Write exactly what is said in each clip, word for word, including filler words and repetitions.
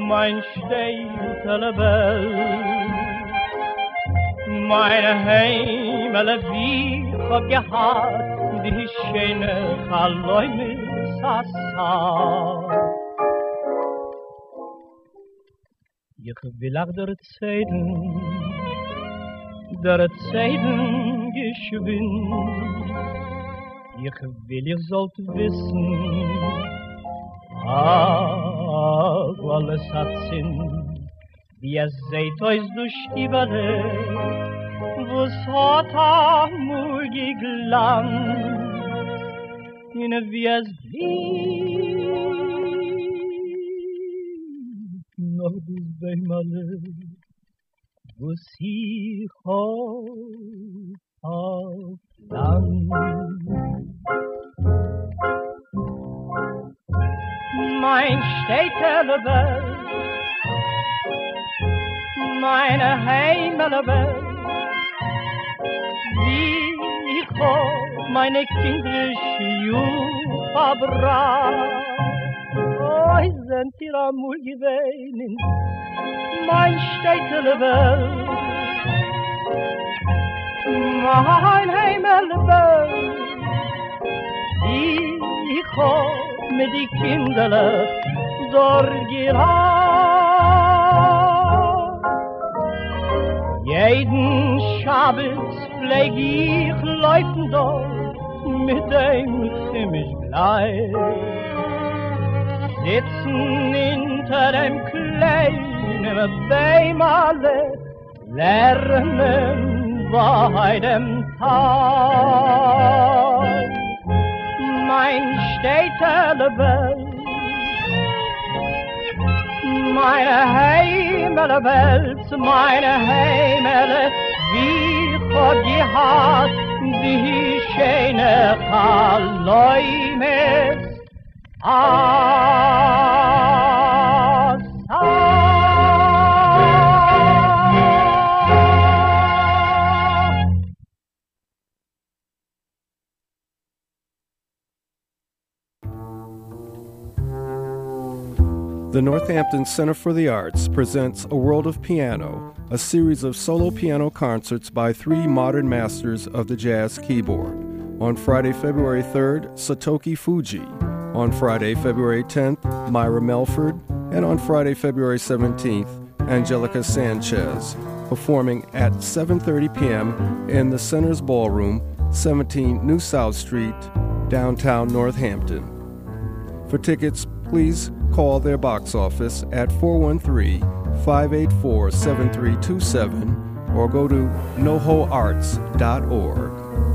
mein Städtelebel, meine Heimele, wie ich hab gehad, die schöne Chaloime Sassa. Ich will auch der Zeiten, der Zeiten geschwind. Ich will, ihr sollt wissen, ah, alles hat Sinn, wie es seht euch durch die Welt, wo's hat amur geglanzt, in wie es blieb, noch bis beimale, wo's ich hab auf Land. Mein Städtelebel, meine Heimelebel, wie ich hab meine kindrische Jugend verbracht. Oh, sind ihr amul gewesen, mein Städtelebel, mein Heimelebel, ich hab mit die Kinderle dort geraten. Jeden Schabbat pfleg ich laufen dort mit dem chemisch Bleib. Sitzen hinter dem kleinen Beimale, lernen bei dem Tag. Mein Städtelebel, meine Heimele Welt, meine Heimele, wie ich hab gehad, die schöne Chaloimes Assa. The Northampton Center for the Arts presents A World of Piano, a series of solo piano concerts by three modern masters of the jazz keyboard. On Friday, February third, Satoki Fuji. On Friday, February tenth, Myra Melford. And on Friday, February seventeenth, Angelica Sanchez, performing at seven thirty p.m. in the Center's Ballroom, seventeen New South Street, downtown Northampton. For tickets, please call their box office at four one three, five eight four, seven three two seven or go to noho arts dot org.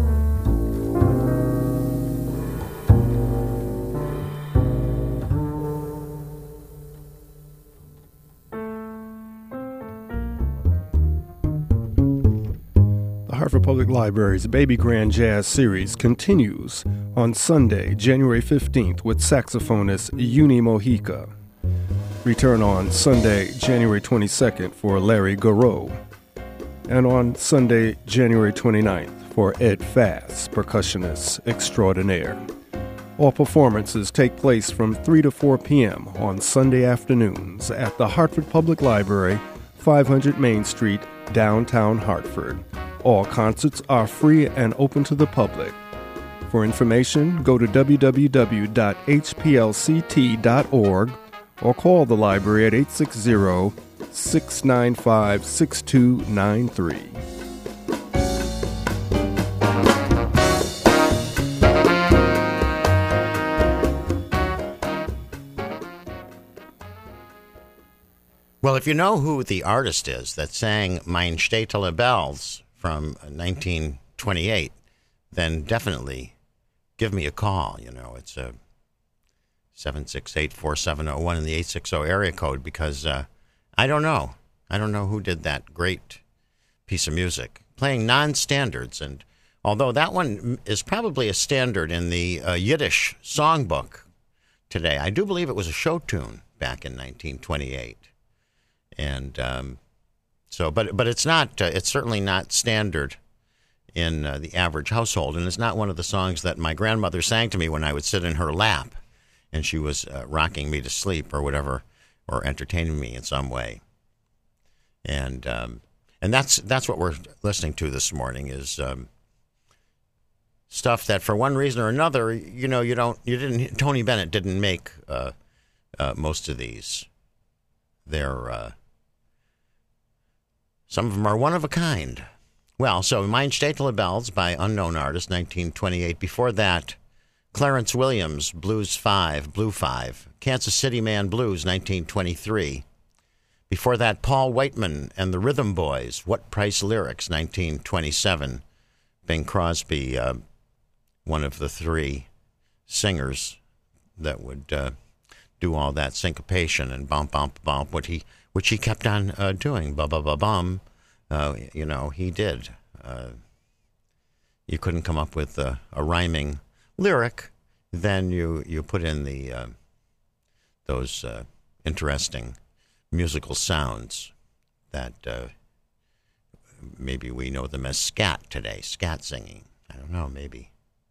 The Hartford Public Library's Baby Grand Jazz Series continues on Sunday, January fifteenth, with saxophonist Uni Mojica. Return on Sunday, January twenty-second, for Larry Garreau. And on Sunday, January twenty-ninth, for Ed Fass, percussionist extraordinaire. All performances take place from three to four p.m. on Sunday afternoons at the Hartford Public Library, five hundred Main Street, downtown Hartford. All concerts are free and open to the public. For information, go to w w w dot h p l c t dot org or call the library at eight six zero, six nine five, six two nine three. Well, if you know who the artist is that sang Mein Städtelebels from nineteen twenty-eight, then definitely give me a call. You know, it's a seven six eight, four seven zero one in the eight six zero area code, because uh, I don't know. I don't know who did that great piece of music, playing non-standards. And although that one is probably a standard in the uh, Yiddish songbook today, I do believe it was a show tune back in nineteen twenty-eight. And um, so, but but it's not. Uh, it's certainly not standard in uh, the average household, and it's not one of the songs that my grandmother sang to me when I would sit in her lap and she was uh, rocking me to sleep or whatever, or entertaining me in some way. And um, and that's that's what we're listening to this morning is um, stuff that for one reason or another, you know, you don't you didn't Tony Bennett didn't make uh, uh, most of these. They're uh, some of them are one of a kind. Well, so Mein Städtele Bells by unknown artist, nineteen twenty-eight. Before that, Clarence Williams, Blues five, Blue five. Kansas City Man Blues, nineteen twenty-three. Before that, Paul Whiteman and the Rhythm Boys, What Price Lyrics, nineteen twenty-seven. Bing Crosby, uh, one of the three singers that would uh, do all that syncopation and bump, bump, bump, what he, which he kept on uh, doing, ba-ba-ba-bum. Uh, you know, he did. Uh, you couldn't come up with a, a rhyming lyric, then you, you put in the uh, those uh, interesting musical sounds that uh, maybe we know them as scat today, scat singing. I don't know, maybe.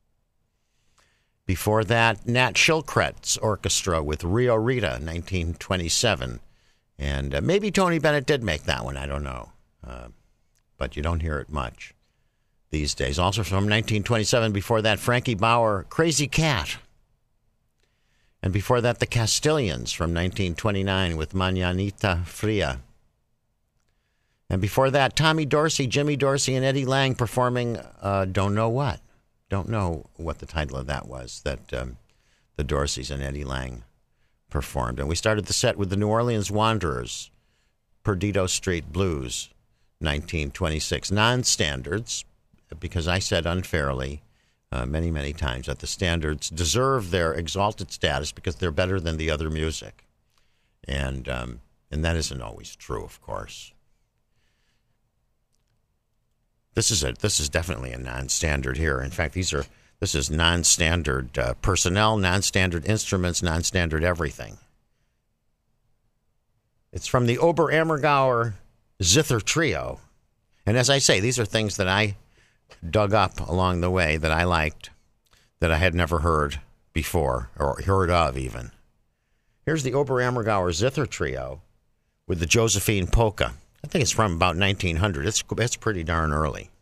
Before that, Nat Shilkret's orchestra with Rio Rita, nineteen twenty-seven. And uh, maybe Tony Bennett did make that one, I don't know. Uh, but you don't hear it much these days. Also from nineteen twenty-seven, before that, Frankie Bauer, Crazy Cat. And before that, the Castilians from nineteen twenty-nine with Mañanita Fria. And before that, Tommy Dorsey, Jimmy Dorsey, and Eddie Lang performing uh, Don't Know What. Don't know what the title of that was that um, the Dorseys and Eddie Lang performed. And we started the set with the New Orleans Wanderers, Perdido Street Blues, nineteen twenty-six. Non-standards, because I said unfairly uh, many, many times that the standards deserve their exalted status because they're better than the other music. And um, and that isn't always true, of course. This is a this is definitely a non-standard here. In fact, these are this is non-standard uh, personnel, non-standard instruments, non-standard everything. It's from the Oberammergauer Zither Trio. And as I say, these are things that I dug up along the way that I liked, that I had never heard before, or heard of even. Here's the Oberammergauer Zither Trio with the Josephine Polka. I think it's from about nineteen hundred. It's, it's pretty darn early.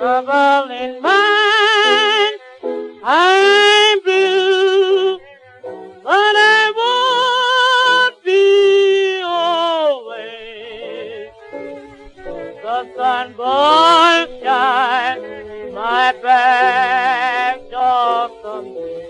trouble in mind. I'm blue, but I won't be always. The sun will shine my back door someday.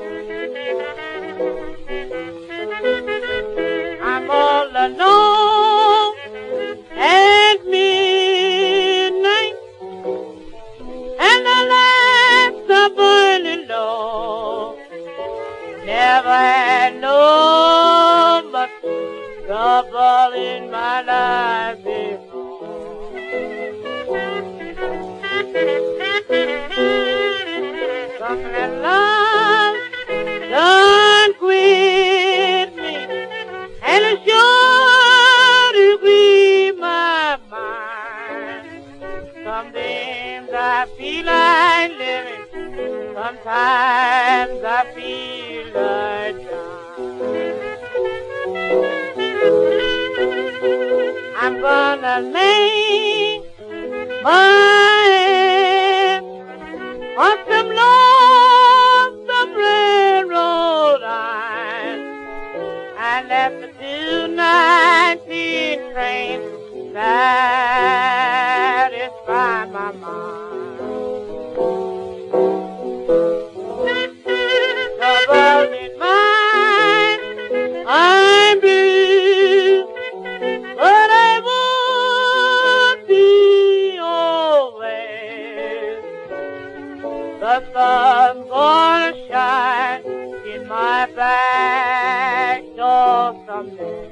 I'm all alone at midnight, and the lights are burning low. Never had no much trouble in my life before. Something that love done quit me, and it sure to grieve my mind. Some days I feel like living, sometimes I feel like dying. I'm gonna lay my head on some lonesome railroad line, and let the two nineteen train satisfy my mind. Trouble in mind, I'm blue, but I won't be always. The sun's gonna shine in my back door someday.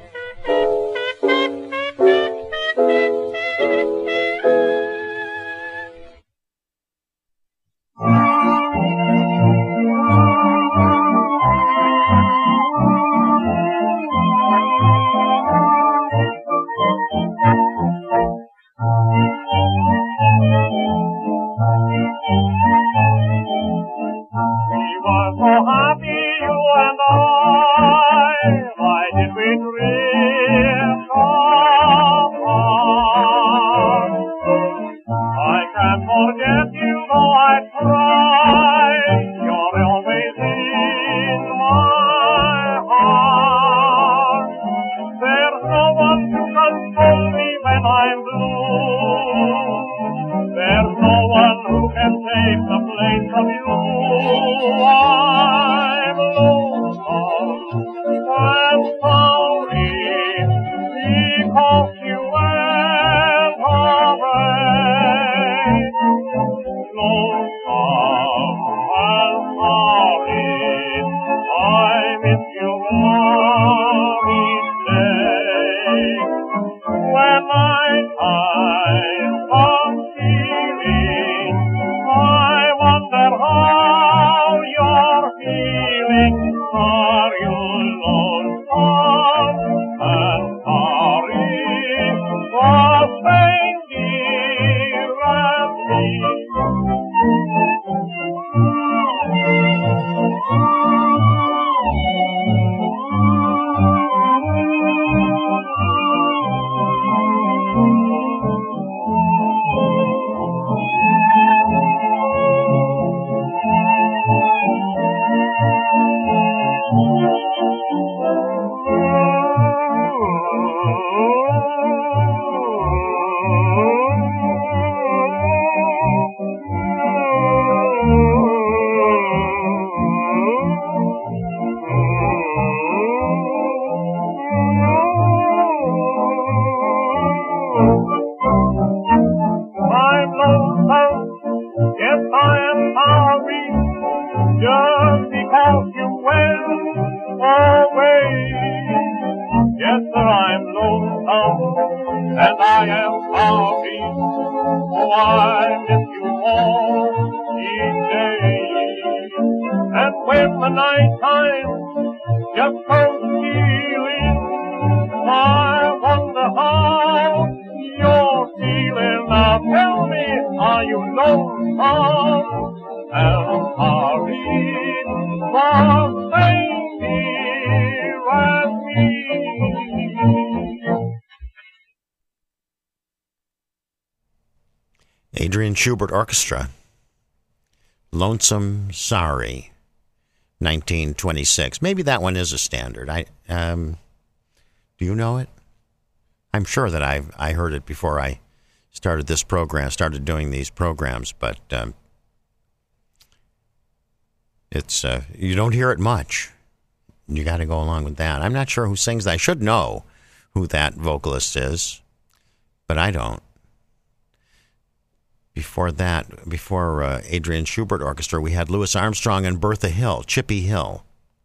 Adrian Schubert Orchestra, Lonesome Sorry, nineteen twenty-six. Maybe that one is a standard. I um, do you know it? I'm sure that I I heard it before I started this program, started doing these programs, but um, it's uh, you don't hear it much. You got to go along with that. I'm not sure who sings that. I should know who that vocalist is, but I don't. Before that, before uh, Adrian Schubert Orchestra, we had Louis Armstrong and Bertha Hill, Chippy Hill.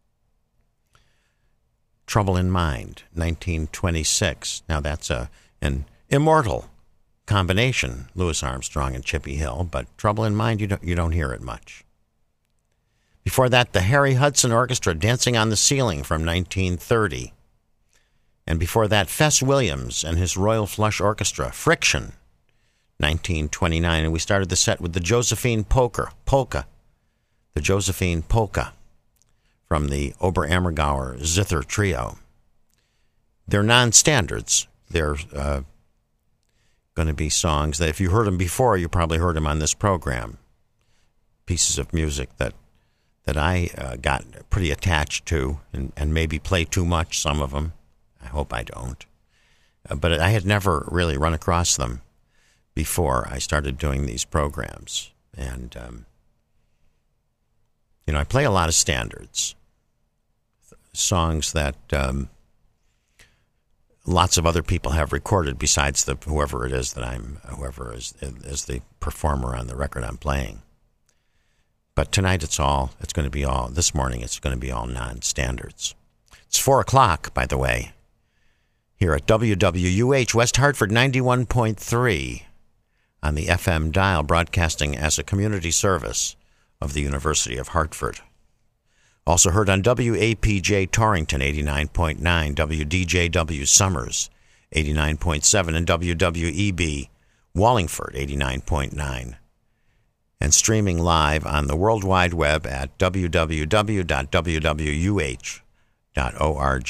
Trouble in Mind, nineteen twenty-six. Now that's a an immortal combination, Louis Armstrong and Chippy Hill, but Trouble in Mind, you don't you don't hear it much. Before that, the Harry Hudson Orchestra, Dancing on the Ceiling from nineteen thirty. And before that, Fess Williams and his Royal Flush Orchestra, Friction, nineteen twenty-nine. And we started the set with the Josephine Polka, Polka, the Josephine Polka from the Oberammergauer Zither Trio. They're non-standards. They're uh, going to be songs that if you heard them before, you probably heard them on this program. Pieces of music that that I uh, got pretty attached to and, and maybe play too much, some of them. I hope I don't. Uh, but I had never really run across them before I started doing these programs. And, um, you know, I play a lot of standards, songs that um, lots of other people have recorded besides the whoever it is that I'm, whoever is, is the performer on the record I'm playing. But tonight it's all, it's going to be all, this morning it's going to be all non-standards. It's four o'clock, by the way, here at W W U H, West Hartford ninety-one point three on the F M dial, broadcasting as a community service of the University of Hartford. Also heard on W A P J Torrington eighty-nine point nine, W D J W Summers eighty-nine point seven, and W W E B Wallingford eighty-nine point nine. And streaming live on the World Wide Web at w w w dot w w u h dot org.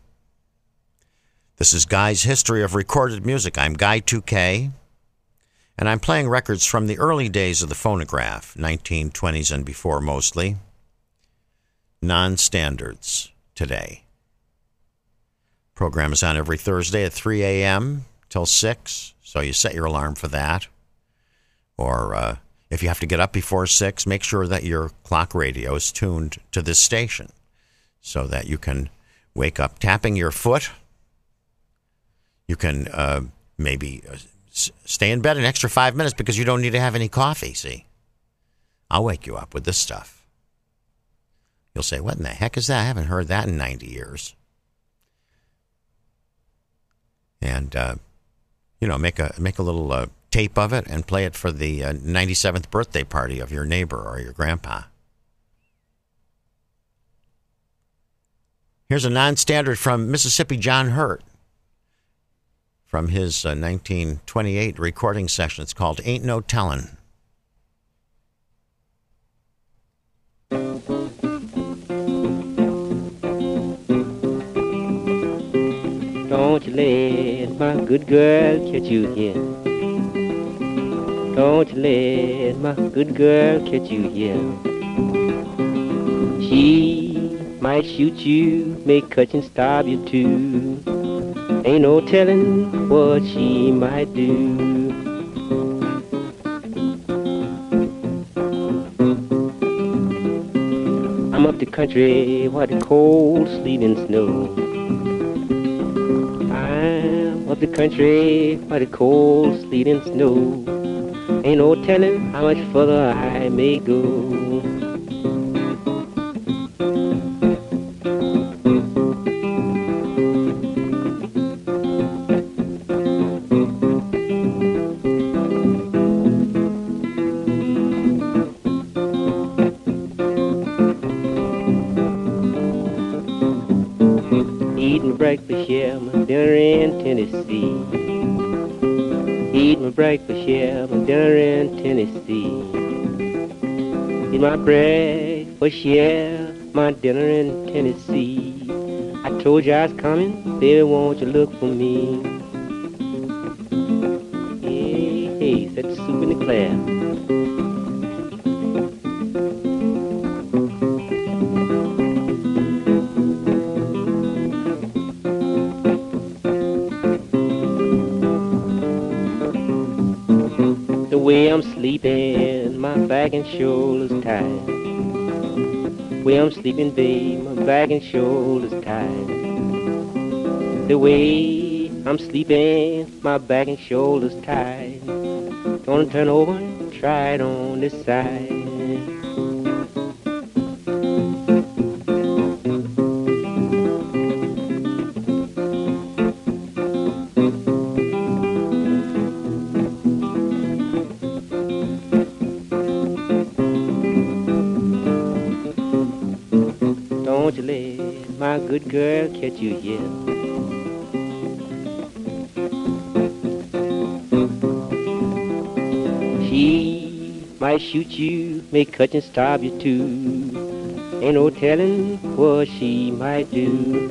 This is Guy's History of Recorded Music. I'm Guy two K, and I'm playing records from the early days of the phonograph, nineteen twenties and before mostly. Non-standards today. Program is on every Thursday at three a.m. till six, so you set your alarm for that. Or uh, if you have to get up before six, make sure that your clock radio is tuned to this station so that you can wake up tapping your foot. You can uh, maybe s- stay in bed an extra five minutes because you don't need to have any coffee, see? I'll wake you up with this stuff. You'll say, what in the heck is that? I haven't heard that in ninety years. And, uh, you know, make a make a little uh, tape of it and play it for the uh, ninety-seventh birthday party of your neighbor or your grandpa. Here's a non-standard from Mississippi John Hurt from his uh, nineteen twenty-eight recording session. It's called Ain't No Tellin'. Don't you let my good girl catch you here. Don't you let my good girl catch you here. She might shoot you, may cut and stab you too. Ain't no telling what she might do. I'm up the country where the cold sleet and snow. I'm up the country where the cold sleet and snow. Ain't no telling how much further I may go. Eating breakfast here, my dinner in Tennessee. Eat my breakfast here, my dinner in Tennessee. Eat my breakfast here, my dinner in Tennessee. I told you I was coming, baby, won't you look for me? Hey, hey, said soup in the clair. The way I'm sleeping, my back and shoulders tired. The way I'm sleeping, babe, my back and shoulders tired. The way I'm sleeping, my back and shoulders tired. Gonna turn over and try it on this side. Don't you let my good girl catch you yet. She might shoot you, may cut and stab you too. Ain't no telling what she might do.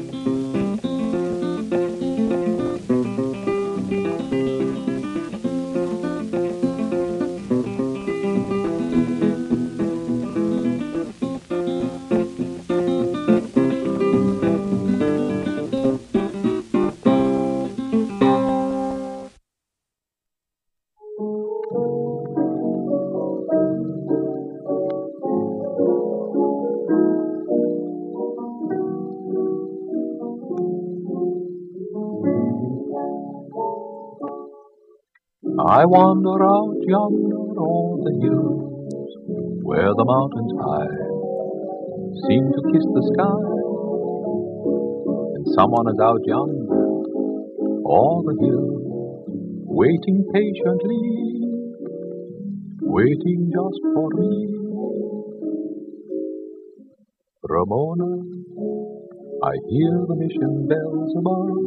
I wander out yonder on the hills, where the mountains high seem to kiss the sky, and someone is out yonder on the hill, waiting patiently, waiting just for me. Ramona, I hear the mission bells above.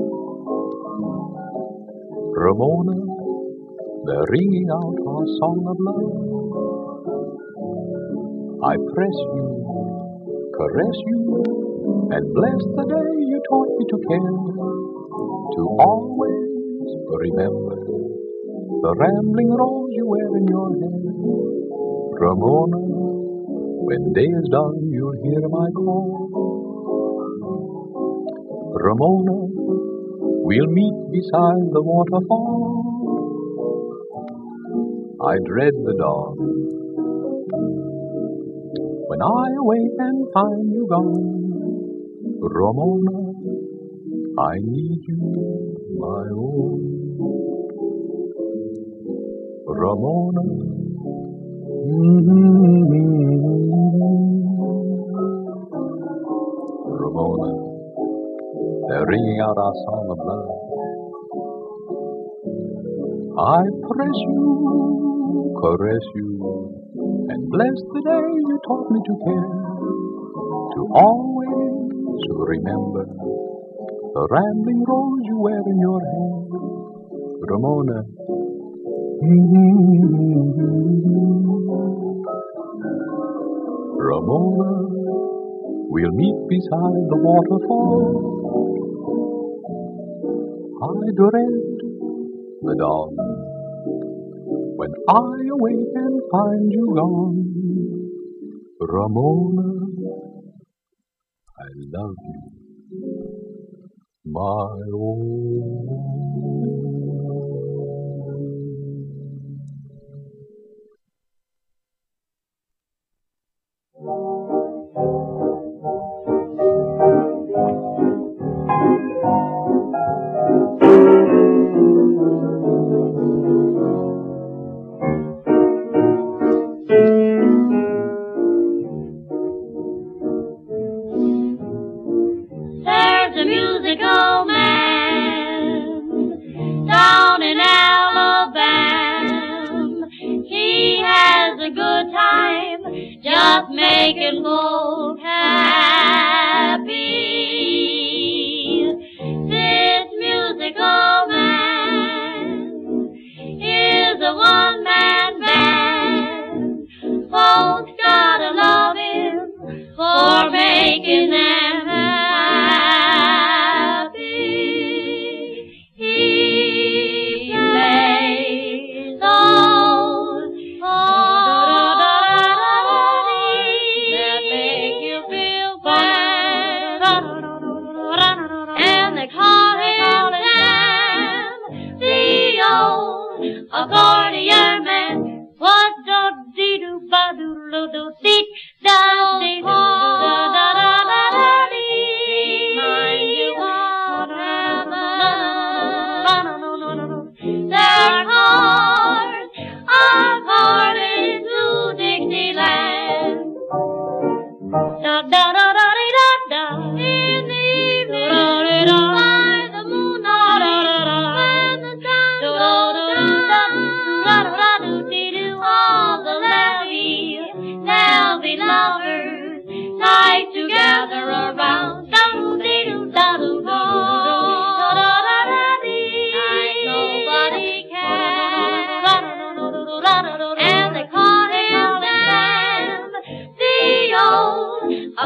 Ramona, they're ringing out our song of love. I press you, caress you, and bless the day you taught me to care, to always remember the rambling rose you wear in your hair. Ramona, when day is done, you'll hear my call. Ramona, we'll meet beside the waterfall. I dread the dawn, when I awake and find you gone. Ramona, I need you, my own. Ramona, mm-hmm. Ramona, they're ringing out our song of love. I press you, caress you, and bless the day you taught me to care, to always remember the rambling rose you wear in your hair. Ramona, mm-hmm. Ramona, we'll meet beside the waterfall. I dread the dawn, when I awake and find you gone. Ramona, I love you, my own. There's a musical man down in Alabama. He has a good time just making folk happy. This musical man is a one-man band. Folks gotta love him for making them happy. He plays the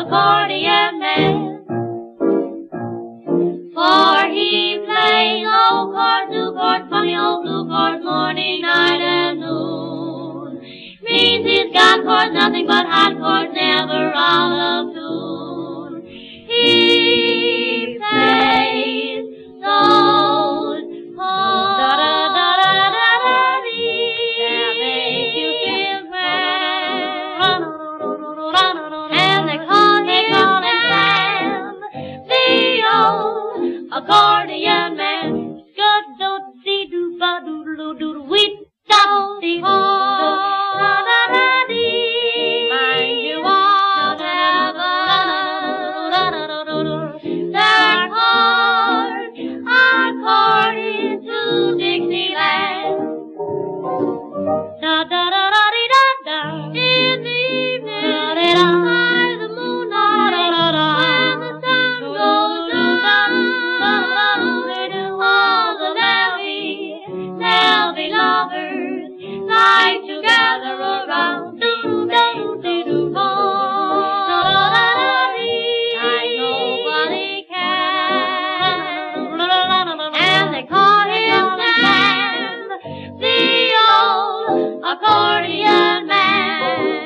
accordion man. For he plays old chords, new chords, funny old blue chords, morning, night, and noon. Means he's got chords, nothing but hot chords, never out of tune. He plays those chords that make you feel grand. And they call him Sam, the old accordion man. Scud-do-dee-doo-ba-doodle-doo-doo-wee, da-dee-ho. Mind you all their chords are according to Dixieland. Da-da-da-da-dee-da-da. In the evening, by the moonlight, when the sun goes down, they do all the lovey, lovey lovers lie together around. Do-do-do-do-do-do. Like nobody can. And they call him Sam, the old accordion man.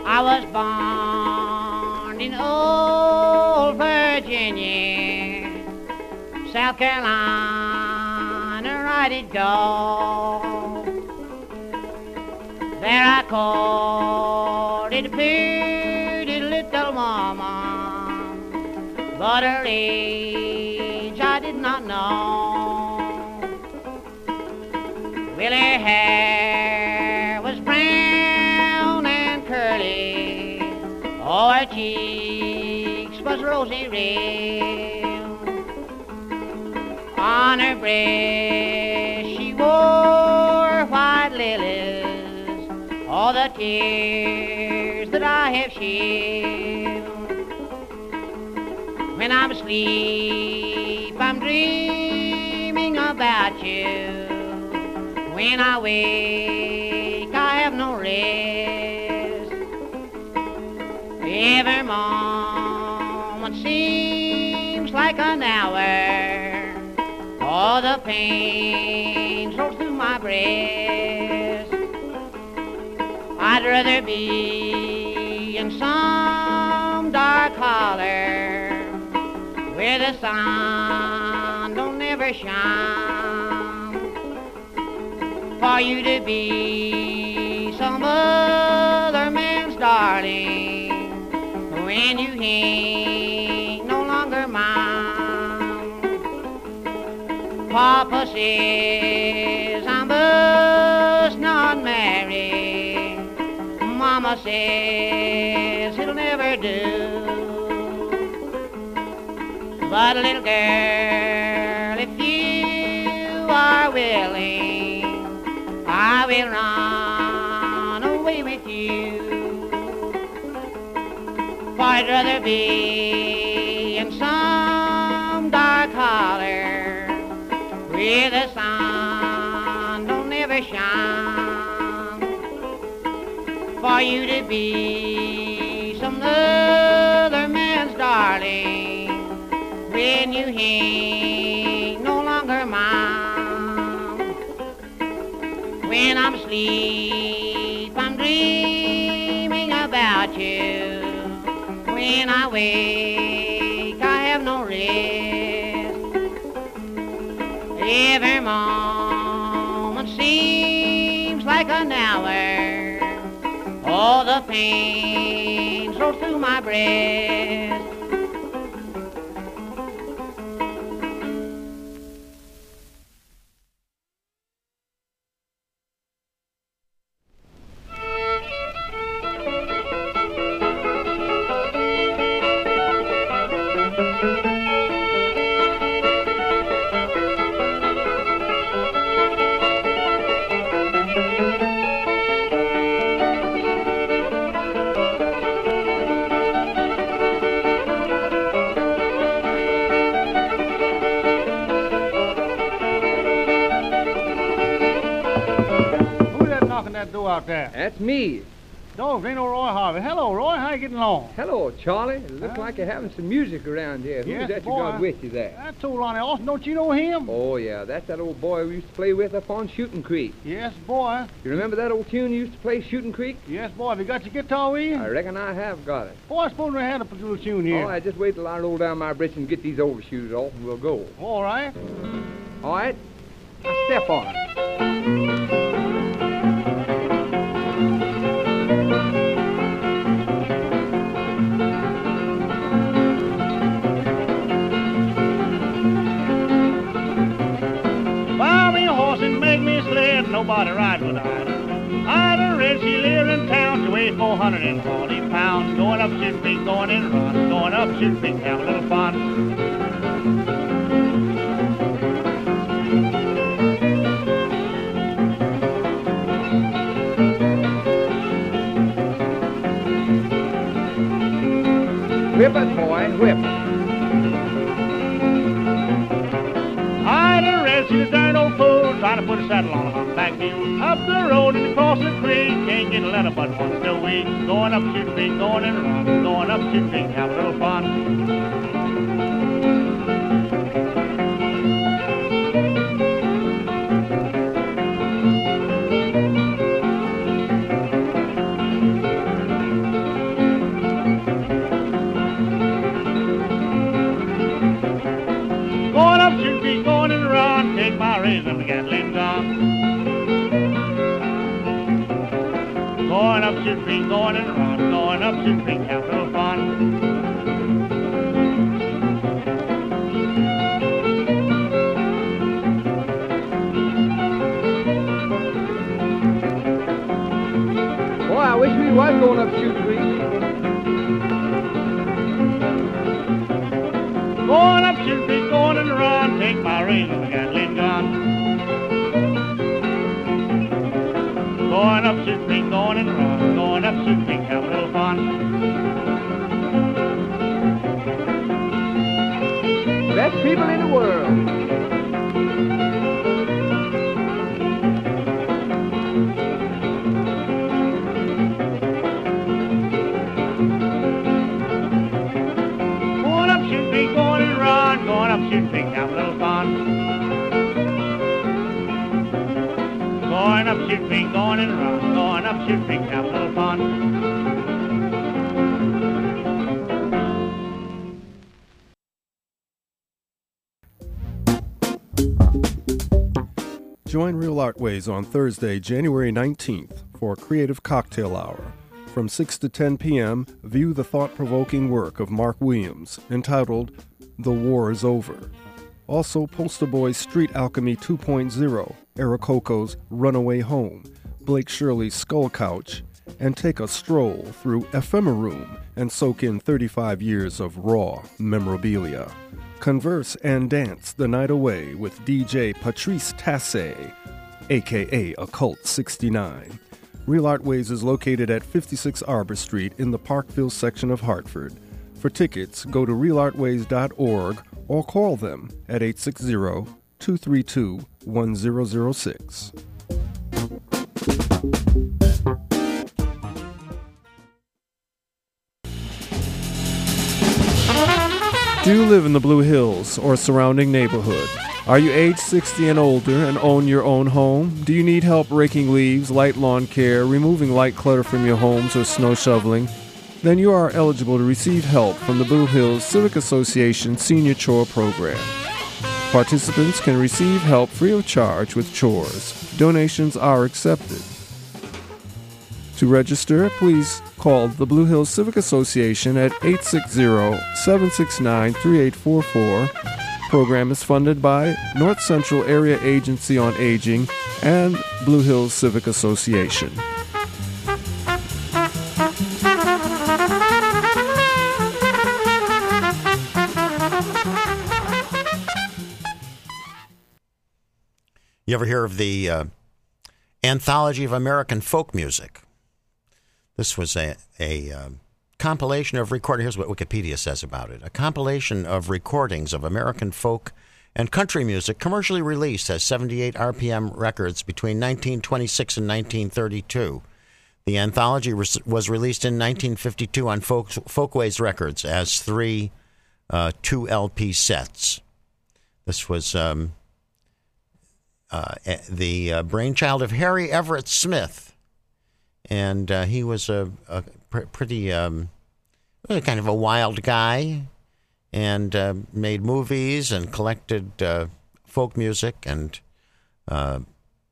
I was born in old Virginia, South Carolina, right it go. There I courted a pretty little woman, but her age I did not know. Well, her hair was brown and curly, oh, her cheeks was rosy red. On her breast she wore white lilies, all the tears that I have shed. When I'm asleep, I'm dreaming about you. When I wake, I have no rest. Every moment seems like an hour. All the pain flows through my breast. I'd rather be in some dark holler where the sun don't ever shine, for you to be some other man's darling when you ain't no longer mine. Papa says I'm just not married, Mama says it'll never do. But little girl, if you are willing, I will run away with you. For I'd rather be in some dark holler where the sun don't ever shine, for you to be some other man's darling when you ain't no longer mine. When I'm asleep, I'm dreaming about you. When I wake, I have no rest. Every moment seems like an hour. All the pain flows through my breast. Out there. That's me. Dogs, ain't no Roy Harvey. Hello, Roy. How you getting along? Hello, Charlie. It looks uh, like you're having some music around here. Who's yes, that boy. you got with you there? That's old Lonnie Austin. Don't you know him? Oh, yeah. That's that old boy we used to play with up on Shooting Creek. Yes, boy. You remember that old tune you used to play, Shooting Creek? Yes, boy. Have you got your guitar with you? I reckon I have got it. Boy, I suppose we had a little tune here. Oh, I just wait till I roll down my britches and get these overshoes off, and we'll go. All right. All right. Now step on it. Nobody ride with Ida. Ida Red, she lives in town. She weighs four hundred forty pounds. Going up Shooting Creek, going in and run. Going up Shooting Creek, have a little fun. Whip it, boy, whip it. Ida Red, she's a darn old fool, trying to put a saddle on a humpback mule. Up the road and across the creek, can't get a letter but once a week. Going up Shooting Creek, going in and run. Going up Shooting Creek, have a little fun. Going up Shooting Creek, going and around, going up Shooting Creek, have a little fun. I wish we was going up Shooting Creek. Going up Shooting Creek, going and around, take my razor and Gatling gun. Going up Shooting Creek, going and around, going up Shooting Creek, have a little fun. Best people in the world. Going up Shooting Creek, have a little fun. Going up Shooting Creek, going and around, going up Shooting Creek, have a little fun. Join Real Artways on Thursday, January nineteenth for a creative cocktail hour. From six to ten p.m., view the thought-provoking work of Mark Williams, entitled The War is Over. Also, Poster Boys Street Alchemy two point oh, Aarococo's Runaway Home, Blake Shirley's Skull Couch, and take a stroll through Ephemeroom and soak in thirty-five years of raw memorabilia. Converse and dance the night away with D J Patrice Tassé, a k a. Occult sixty-nine. Real Artways is located at fifty-six Arbor Street in the Parkville section of Hartford. For tickets, go to real artways dot org or call them at eight six zero, two three two, one zero zero six. Do you live in the Blue Hills or surrounding neighborhood? Are you age sixty and older and own your own home? Do you need help raking leaves, light lawn care, removing light clutter from your homes, or snow shoveling? Then you are eligible to receive help from the Blue Hills Civic Association Senior Chore Program. Participants can receive help free of charge with chores. Donations are accepted. To register, please call the Blue Hills Civic Association at eight six zero, seven six nine, three eight four four. Program is funded by North Central Area Agency on Aging and Blue Hills Civic Association. You ever hear of the uh, Anthology of American Folk Music? This was a, a uh, compilation of recordings. Here's what Wikipedia says about it. A compilation of recordings of American folk and country music commercially released as seventy-eight R P M records between nineteen twenty-six and nineteen thirty-two. The anthology was, was released in nineteen fifty-two on folk, Folkways Records as three uh, two L P sets. This was um, uh, the uh, brainchild of Harry Everett Smith. And uh, he was a, a pr- pretty um, kind of a wild guy, and uh, made movies and collected uh, folk music, and uh,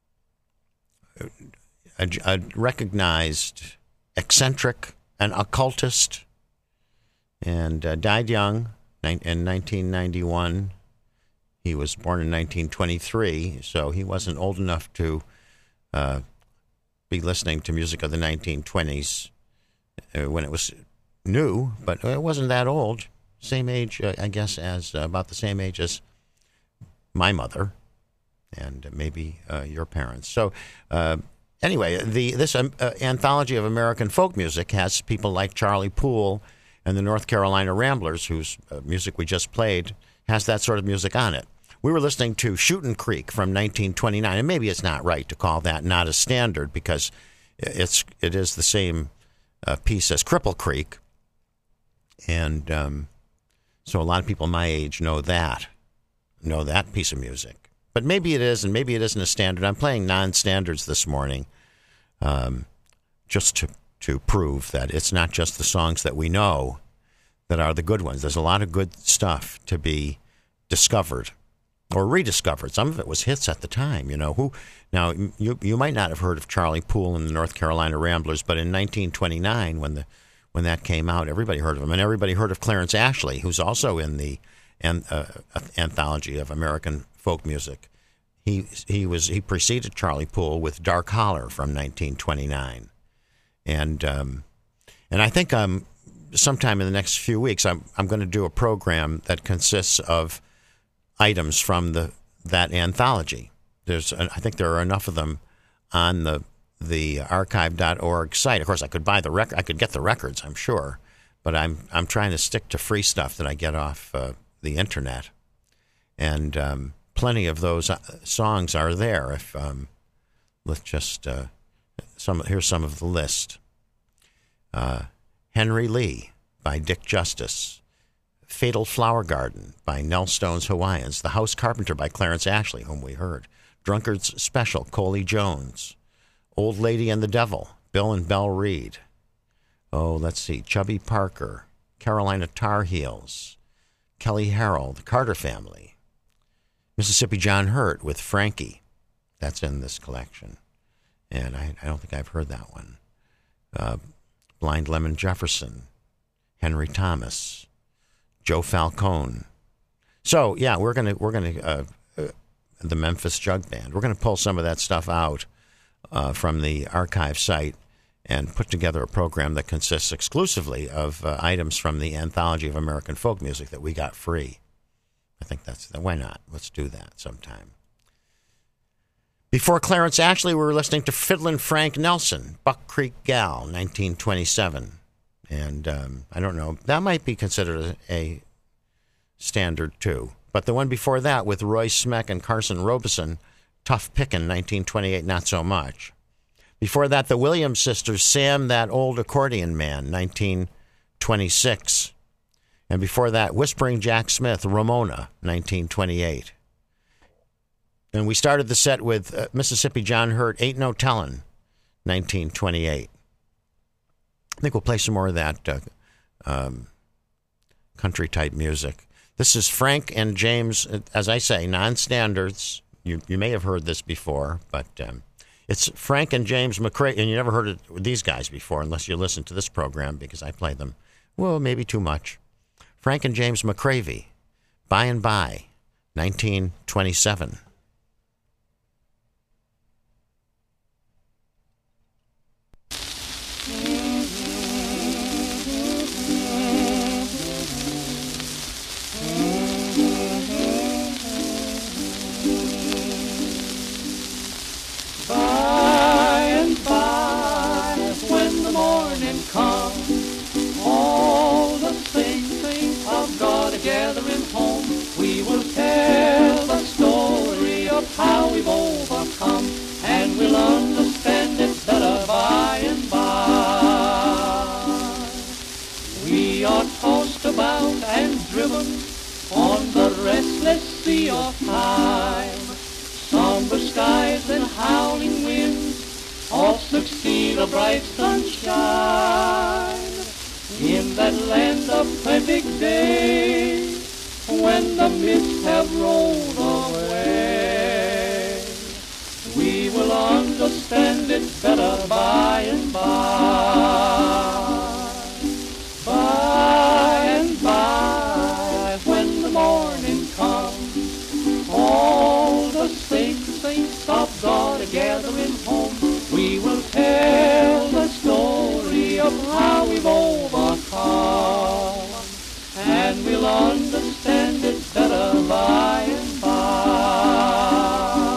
a, a recognized eccentric and occultist, and uh, died young in nineteen ninety-one. He was born in nineteen twenty-three, so he wasn't old enough to Uh, be listening to music of the nineteen twenties uh, when it was new, but it wasn't that old. Same age, uh, I guess, as uh, about the same age as my mother, and maybe uh, your parents. So, uh, anyway, the this um, uh, anthology of American folk music has people like Charlie Poole and the North Carolina Ramblers, whose uh, music we just played has that sort of music on it. We were listening to Shootin' Creek from nineteen twenty-nine, and maybe it's not right to call that not a standard, because it's it is the same uh, piece as Cripple Creek, and um, so a lot of people my age know that, know that piece of music. But maybe it is, and maybe it isn't a standard. I'm playing non-standards this morning, um, just to to prove that it's not just the songs that we know that are the good ones. There's a lot of good stuff to be discovered or rediscovered. Some of it was hits at the time. You know who? Now you you might not have heard of Charlie Poole and the North Carolina Ramblers, but in nineteen twenty-nine, when the when that came out, everybody heard of him, and everybody heard of Clarence Ashley, who's also in the an, uh, anthology of American folk music. He he was he preceded Charlie Poole with Dark Holler from nineteen twenty-nine, and um, and I think um sometime in the next few weeks I'm I'm going to do a program that consists of items from the that anthology. There's I think there are enough of them on the the archive dot org site. Of course, I could buy the rec- I could get the records, I'm sure, but I'm I'm trying to stick to free stuff that I get off uh, the internet, and um, plenty of those songs are there. If um, let's just uh, some here's some of the list. Uh, Henry Lee by Dick Justice, Fatal Flower Garden by Nell Stone's Hawaiians, The House Carpenter by Clarence Ashley, whom we heard, Drunkard's Special, Coley Jones, Old Lady and the Devil, Bill and Belle Reed. Oh, let's see, Chubby Parker, Carolina Tar Heels, Kelly Harrell, The Carter Family, Mississippi John Hurt with Frankie. That's in this collection, and I, I don't think I've heard that one. Uh, Blind Lemon Jefferson, Henry Thomas, Joe Falcone. So yeah, we're gonna we're gonna uh, uh, the Memphis Jug Band. We're gonna pull some of that stuff out uh, from the archive site and put together a program that consists exclusively of uh, items from the Anthology of American Folk Music that we got free. I think that's why not? Let's do that sometime. Before Clarence Ashley, we were listening to Fiddlin' Frank Nelson, Buck Creek Gal, nineteen twenty-seven. And um, I don't know, that might be considered a, a standard too. But the one before that with Roy Smeck and Carson Robeson, Tough Pickin', nineteen twenty-eight, not so much. Before that, the Williams Sisters, Sam That Old Accordion Man, nineteen twenty-six. And before that, Whispering Jack Smith, Ramona, nineteen twenty-eight. And we started the set with uh, Mississippi John Hurt, Ain't No Tellin', nineteen twenty-eight. I think we'll play some more of that uh, um, country-type music. This is Frank and James, as I say, non-standards. You you may have heard this before, but um, it's Frank and James McCravey, and you never heard of these guys before unless you listen to this program because I play them, well, maybe too much. Frank and James McCravey, By and By, nineteen twenty-seven. Gathering home, we will tell the story of how we've overcome, and we'll understand it better by and by. We are tossed about and driven on the restless sea of time. Somber skies and howling winds all succeed a bright sunshine. In that land of perfect day, when the mists have rolled away, we will understand it better by and by. By and by, when the morning comes, all the saints, saints of God are gathering home. We will tell the story of how we've overcome, and we'll understand it better by and by.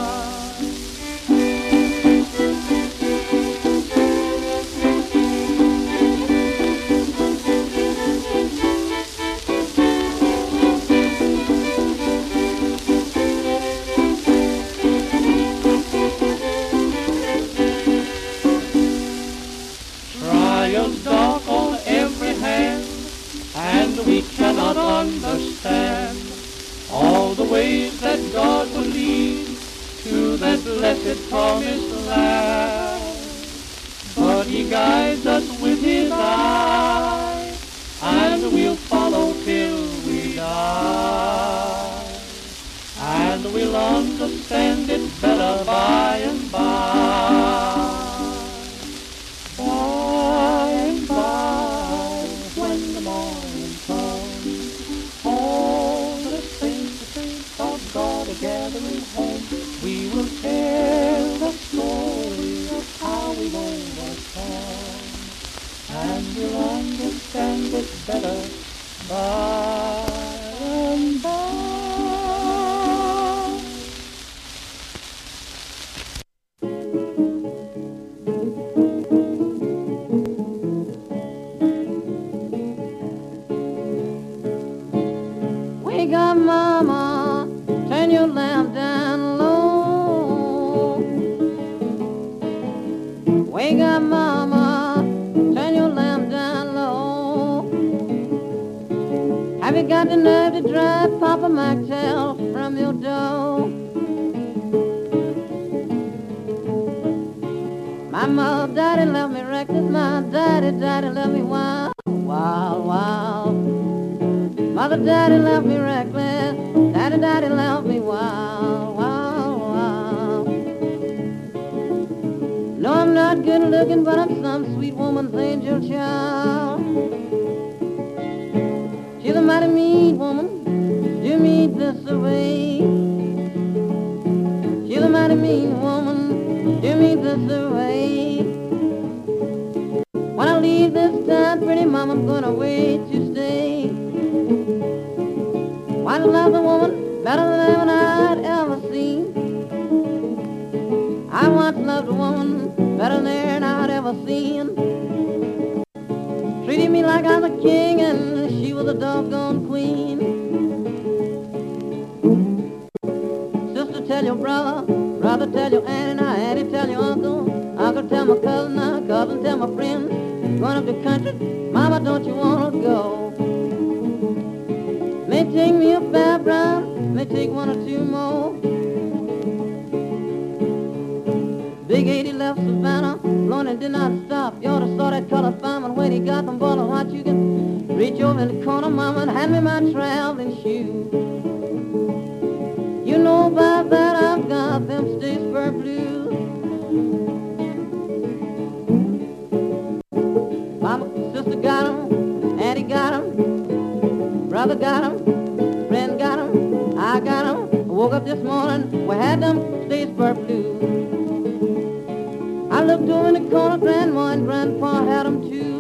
Dark on every hand, and we cannot understand all the ways that God will lead to that blessed promised land. But He guides us with His eye, and we'll follow till we die. And we'll understand it better by and by. By and by, when the morning comes, all the saints, the saints of God are gathering home. We will tell the story of how we've overcome, and we'll understand it better by and by. Wake up, mama, turn your lamp down low. Wake up, mama, turn your lamp down low. Have you got the nerve to drive Papa Maxwell from your door? My mother, daddy left me reckless, my daddy, daddy left me wild, wild, wild. Mother, daddy left me reckless, daddy, daddy left me wild, wild, wild. No, I'm not good looking, but I'm some sweet woman's angel child. She's a mighty mean woman, do me this away. She's a mighty mean woman, do me this away. When I leave this town, pretty mama, I'm gonna wait to stay. I love the woman better than I'd ever seen. I once loved a woman better than I'd ever seen. Treated me like I was a king and she was a doggone queen. Sister, tell your brother, brother, tell your auntie, now auntie, tell your uncle, uncle, tell my cousin, now cousin, tell my friend. Going up the country, mama, don't you wanna go? May take me a fair brown, may take one or two more. Big eighty left Savannah, blowing and did not stop. You ought to saw that colored fireman when he got them ball of hot. You can reach over in the corner, mama, and hand me my traveling shoes. You know about that, I've got them Statesboro blues. Mama, sister got 'em, auntie got 'em, brother got 'em, friend got 'em, I got 'em. I woke up this morning, we had them Statesboro blues. I looked over in the corner, grandma and grandpa had 'em too.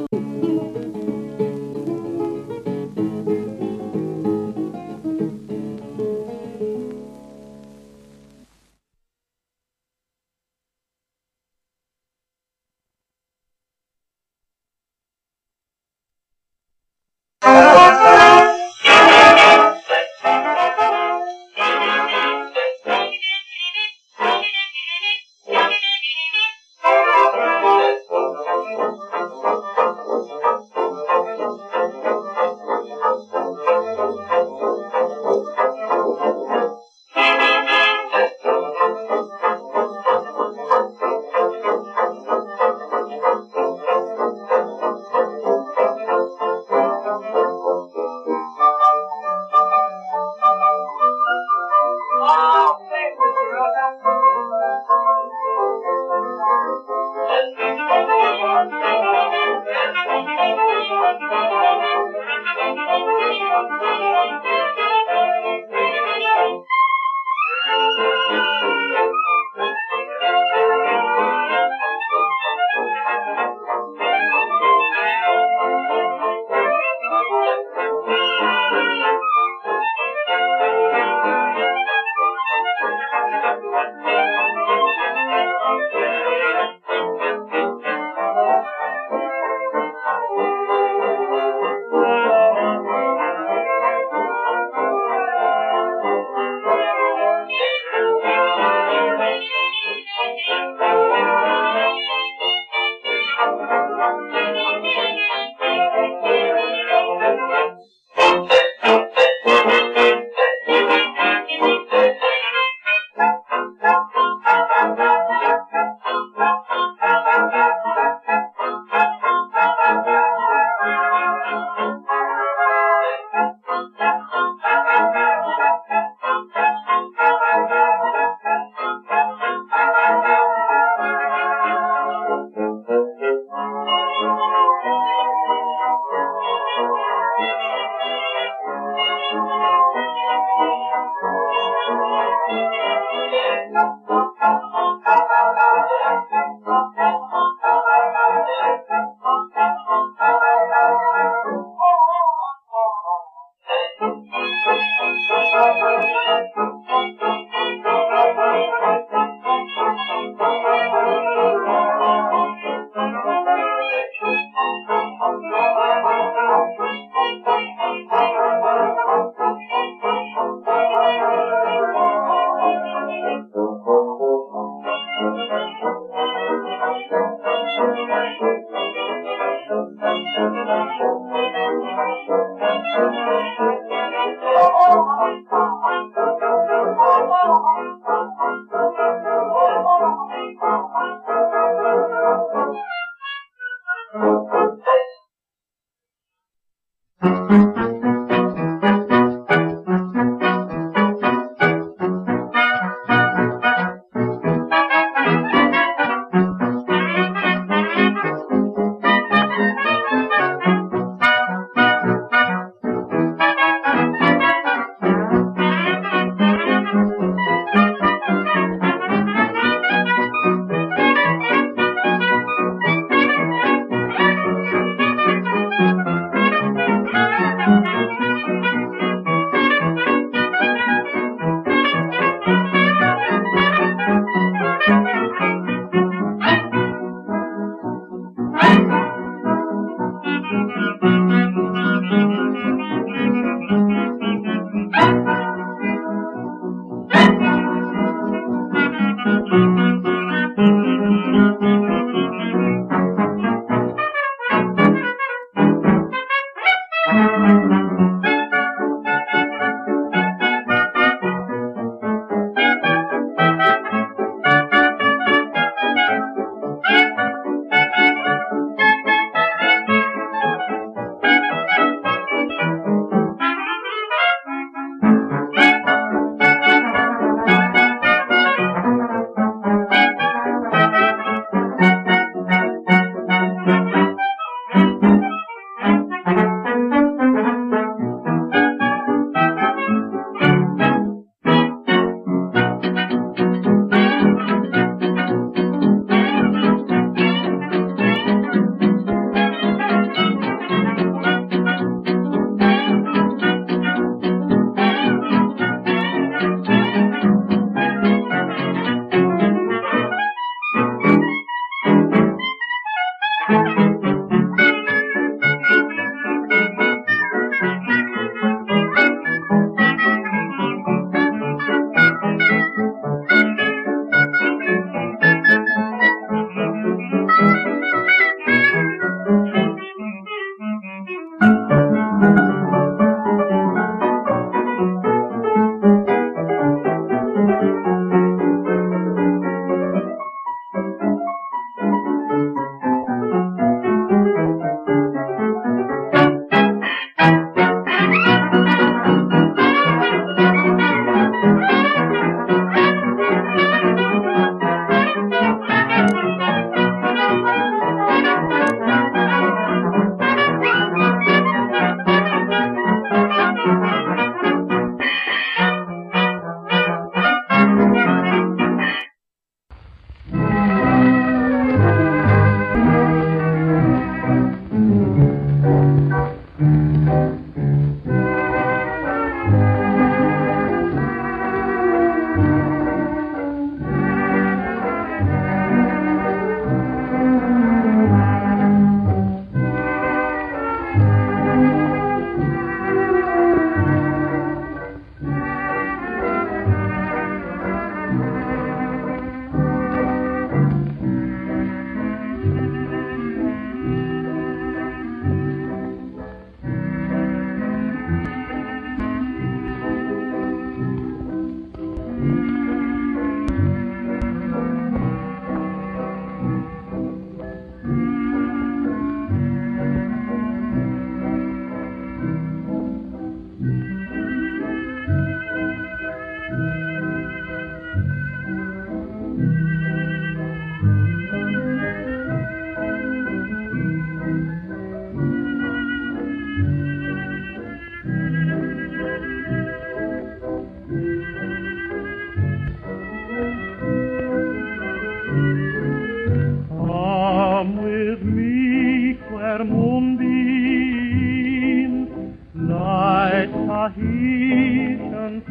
Tahitian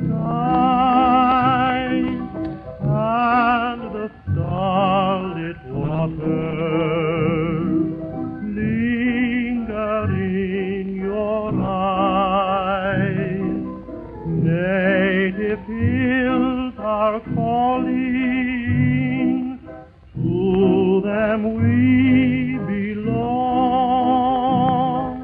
skies and the starlit waters linger in your eyes. Native hills are calling, to them we belong.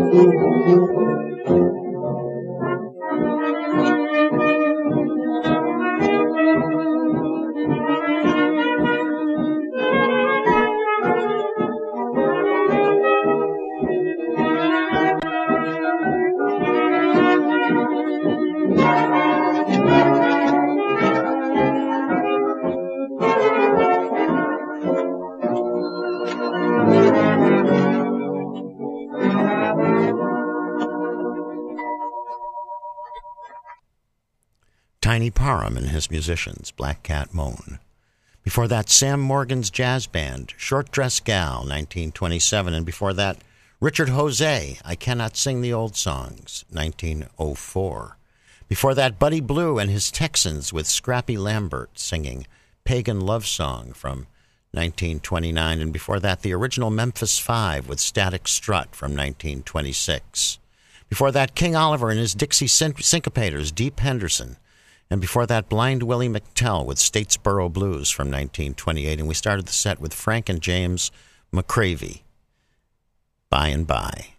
Tiny Parham and his musicians, Black Cat Moan. Before that, Sam Morgan's Jazz Band, Short Dress Gal, nineteen twenty-seven. And before that, Richard Jose, I Cannot Sing the Old Songs, nineteen oh four. Before that, Buddy Blue and his Texans with Scrappy Lambert singing Pagan Love Song from nineteen twenty-nine. And before that, the original Memphis Five with Static Strut from nineteen twenty-six. Before that, King Oliver and his Dixie Syn- Syncopators, Deep Henderson. And before that, Blind Willie McTell with Statesboro Blues from nineteen twenty-eight. And we started the set with Frank and James McCravey, By and By.